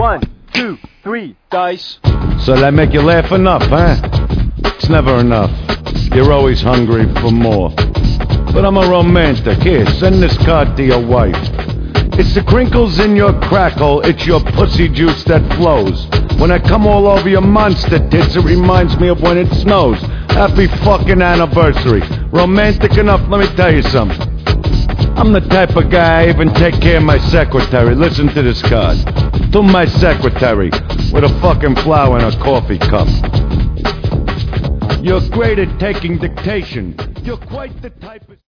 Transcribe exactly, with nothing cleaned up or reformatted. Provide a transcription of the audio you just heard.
One, two, three, dice. So that make you laugh enough, huh? It's never enough. You're always hungry for more. But I'm a romantic. Here, send this card to your wife. It's the crinkles in your crackle, it's your pussy juice that flows. When I come all over your monster tits, it reminds me of when it snows. Happy fucking anniversary. Romantic enough, let me tell you something. I'm the type of guy I even take care of my secretary. Listen to this card. To my secretary, with a fucking flower in a coffee cup. You're great at taking dictation. You're quite the type of...